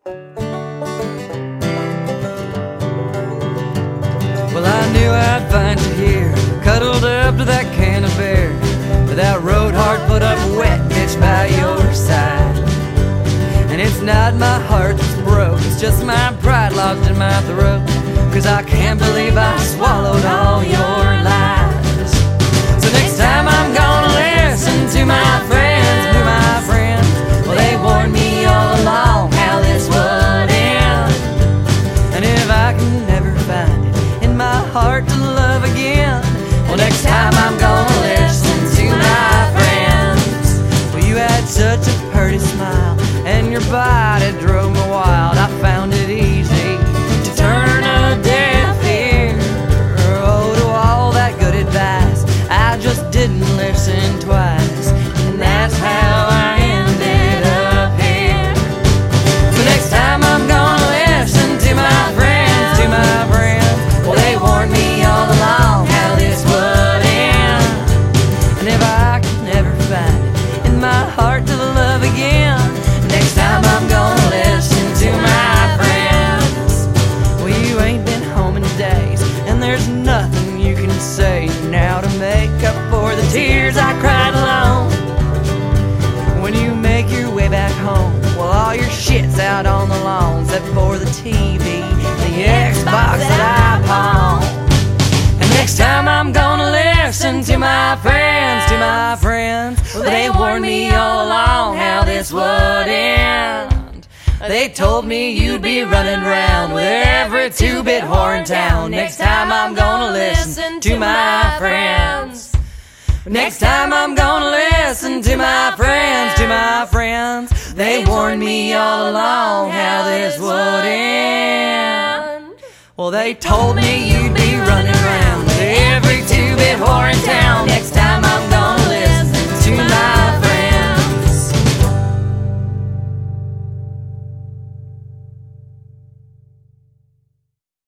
Well, I knew I'd find you here, cuddled up to that can of beer, with that road hard put up wet bitch by your side. And it's not my heart that's broke, it's just my pride lodged in my throat, 'cause I can't believe I swallowed all your lies. So next time I'm gonna listen to my friends, well, they warned me all along how this would end. And if I can never find it in my heart to love again, well, next time I'm gonna listen to my friends. Well, you had such a pretty smile, and your body drove me wild. I found it easy to turn a deaf ear, oh, to all that good advice. I just didn't listen twice, and that's how I ended up here. So next time I'm gonna listen to my friends, well, they warned me all along how this would end. And if I could never find it in my heart to love again, next time I'm gonna listen to my friends. Well, you ain't been home in days, and there's nothing you can say now to make up for the tears I cried alone. When you make your way back home, well, all your shit's out on the lawn, except for the TV, the Xbox that I pawn. And next time I'm gonna listen to my friends, well, they warned me all along how this would end. They told me you'd be running around with every two-bit whore in town. Next time I'm gonna listen to my friends. Next time I'm gonna listen to my friends, they warned me all along how this would end. Well, they told me you'd be running around with every two-bit whore in town. Next time